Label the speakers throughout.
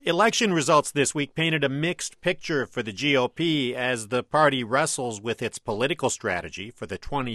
Speaker 1: Election results this week painted a mixed picture for the GOP as the party wrestles with its political strategy for the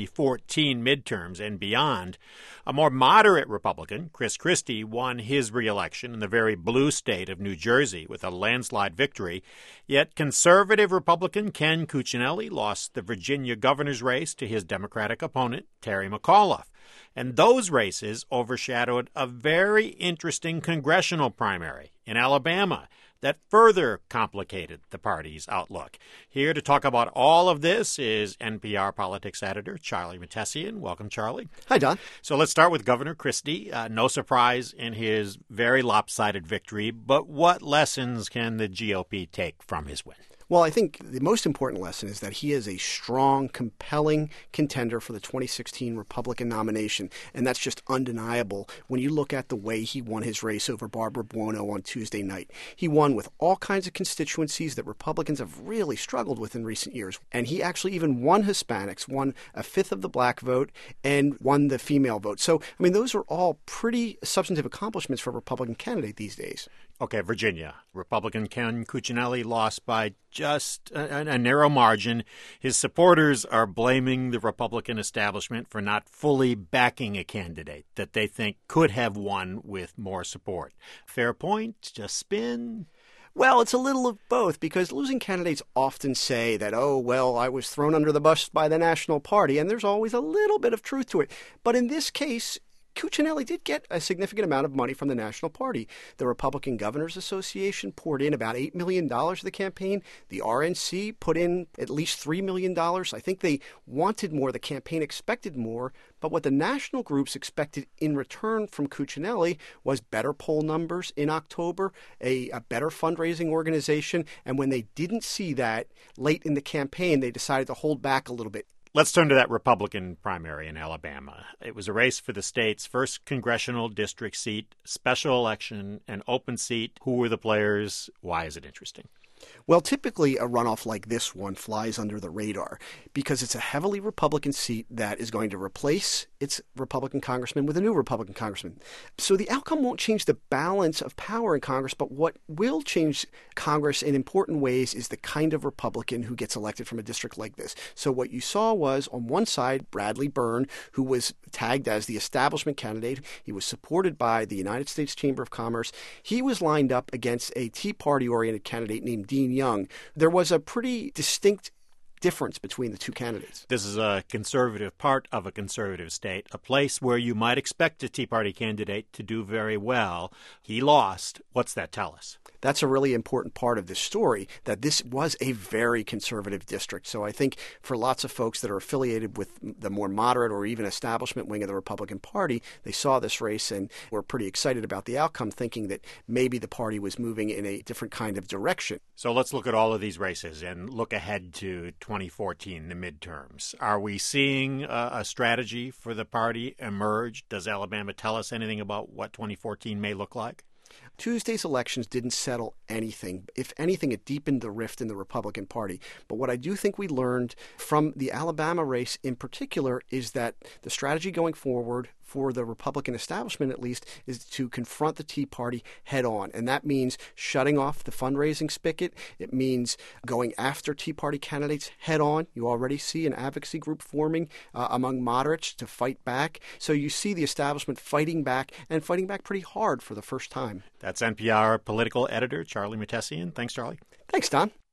Speaker 1: 2014 midterms and beyond. A more moderate Republican, Chris Christie, won his re-election in the very blue state of New Jersey with a landslide victory. Yet conservative Republican Ken Cuccinelli lost the Virginia governor's race to his Democratic opponent, Terry McAuliffe. And those races overshadowed a very interesting congressional primary in Alabama that further complicated the party's outlook. Here to talk about all of this is NPR politics editor Charlie Mattesian. Welcome, Charlie.
Speaker 2: Hi, Don.
Speaker 1: So let's start with Governor Christie. No surprise in his very lopsided victory, but what lessons can the GOP take from his win?
Speaker 2: Well, I think the most important lesson is that he is a strong, compelling contender for the 2016 Republican nomination, and that's just undeniable when you look at the way he won his race over Barbara Buono on Tuesday night. He won with all kinds of constituencies that Republicans have really struggled with in recent years, and he actually even won Hispanics, won a fifth of the black vote, and won the female vote. So, I mean, those are all pretty substantive accomplishments for a Republican candidate these days.
Speaker 1: Okay, Virginia. Republican Ken Cuccinelli lost by just a narrow margin. His supporters are blaming the Republican establishment for not fully backing a candidate that they think could have won with more support. Fair point? Just spin?
Speaker 2: Well, it's a little of both, because losing candidates often say that, oh, well, I was thrown under the bus by the National Party, and there's always a little bit of truth to it. But in this case, Cuccinelli did get a significant amount of money from the National Party. The Republican Governors Association poured in about $8 million to the campaign. The RNC put in at least $3 million. I think they wanted more. The campaign expected more. But what the national groups expected in return from Cuccinelli was better poll numbers in October, a better fundraising organization. And when they didn't see that late in the campaign, they decided to hold back a little bit.
Speaker 1: Let's turn to that Republican primary in Alabama. It was a race for the state's first congressional district seat, special election, an open seat. Who were the players? Why is it interesting?
Speaker 2: Well, typically a runoff like this one flies under the radar because it's a heavily Republican seat that is going to replace its Republican congressman with a new Republican congressman. So the outcome won't change the balance of power in Congress, but what will change Congress in important ways is the kind of Republican who gets elected from a district like this. So what you saw was, on one side, Bradley Byrne, who was tagged as the establishment candidate. He was supported by the United States Chamber of Commerce. He was lined up against a Tea Party-oriented candidate named Dean Young. There was a pretty distinct difference between the two candidates.
Speaker 1: This is a conservative part of a conservative state, a place where you might expect a Tea Party candidate to do very well. He lost. What's that tell us?
Speaker 2: That's a really important part of this story, that this was a very conservative district. So I think for lots of folks that are affiliated with the more moderate or even establishment wing of the Republican Party, they saw this race and were pretty excited about the outcome, thinking that maybe the party was moving in a different kind of direction.
Speaker 1: So let's look at all of these races and look ahead to 2014, the midterms. Are we seeing a strategy for the party emerge? Does Alabama tell us anything about what 2014 may look like?
Speaker 2: Tuesday's elections didn't settle anything. If anything, it deepened the rift in the Republican Party. But what I do think we learned from the Alabama race in particular is that the strategy going forward for the Republican establishment, at least, is to confront the Tea Party head on. And that means shutting off the fundraising spigot. It means going after Tea Party candidates head on. You already see an advocacy group forming among moderates to fight back. So you see the establishment fighting back, and fighting back pretty hard for the first time.
Speaker 1: That's NPR political editor Charlie Mattesian. Thanks, Charlie.
Speaker 2: Thanks, Don.